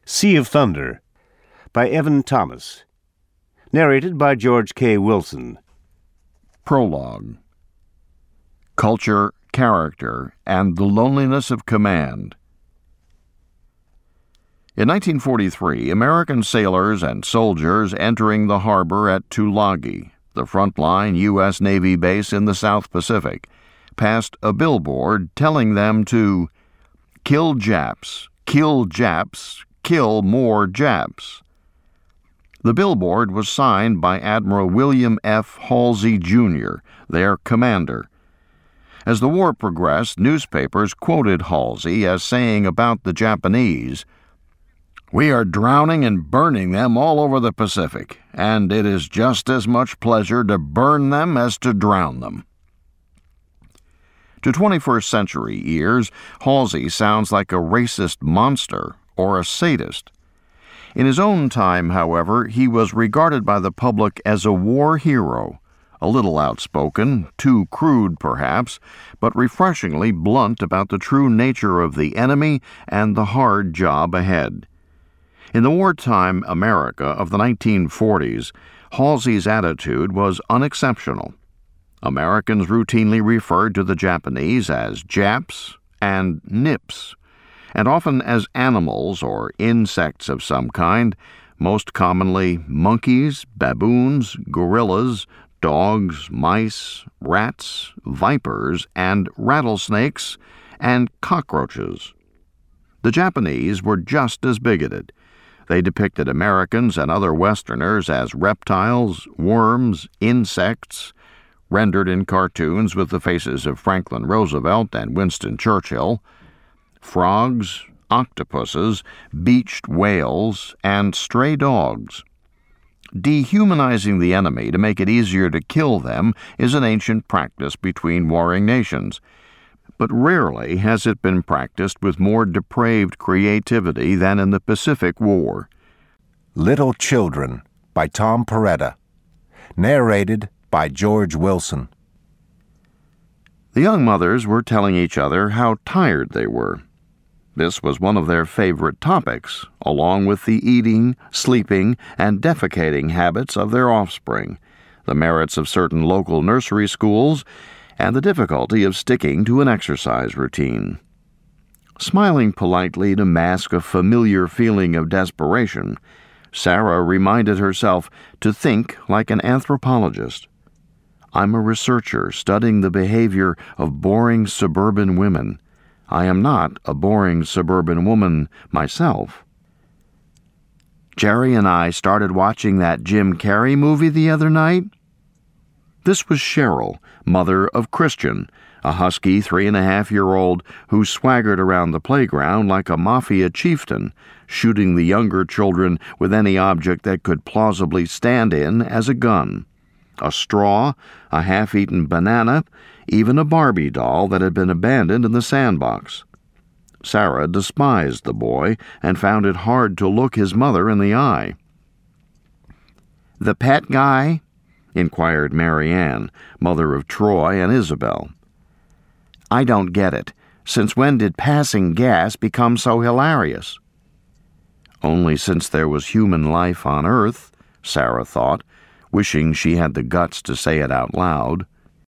Sea of Thunder by Evan Thomas. Narrated by George K. Wilson. Prologue. Culture, Character, and the Loneliness of Command. In 1943, American sailors and soldiers entering the harbor at Tulagi, the frontline U.S. Navy base in the South Pacific, passed a billboard telling them to kill Japs, kill Japs, kill more Japs. The billboard was signed by Admiral William F. Halsey, Jr., their commander. As the war progressed, newspapers quoted Halsey as saying about the Japanese, "We are drowning and burning them all over the Pacific, and it is just as much pleasure to burn them as to drown them." To 21st century ears, Halsey sounds like a racist monster or a sadist. In his own time, however, he was regarded by the public as a war hero, a little outspoken, too crude perhaps, but refreshingly blunt about the true nature of the enemy and the hard job ahead. In the wartime America of the 1940s, Halsey's attitude was unexceptional. Americans routinely referred to the Japanese as Japs and Nips, and often as animals or insects of some kind, most commonly monkeys, baboons, gorillas, dogs, mice, rats, vipers, and rattlesnakes, and cockroaches. The Japanese were just as bigoted. They depicted Americans and other Westerners as reptiles, worms, insects, rendered in cartoons with the faces of Franklin Roosevelt and Winston Churchill, frogs, octopuses, beached whales, and stray dogs. Dehumanizing the enemy to make it easier to kill them is an ancient practice between warring nations, but rarely has it been practiced with more depraved creativity than in the Pacific War. Little Children by Tom Peretta. Narrated by George Wilson. The young mothers were telling each other how tired they were. This was one of their favorite topics, along with the eating, sleeping, and defecating habits of their offspring, the merits of certain local nursery schools, and the difficulty of sticking to an exercise routine. Smiling politely to mask a familiar feeling of desperation, Sarah reminded herself to think like an anthropologist. "I'm a researcher studying the behavior of boring suburban women. I am not a boring suburban woman myself." "Jerry and I started watching that Jim Carrey movie the other night." This was Cheryl, mother of Christian, a husky 3.5-year-old who swaggered around the playground like a mafia chieftain, shooting the younger children with any object that could plausibly stand in as a gun. A straw, a half-eaten banana, even a Barbie doll that had been abandoned in the sandbox. Sarah despised the boy and found it hard to look his mother in the eye. "The pet guy?" inquired Mary Ann, mother of Troy and Isabel. "I don't get it. Since when did passing gas become so hilarious?" "Only since there was human life on Earth," Sarah thought, wishing she had the guts to say it out loud.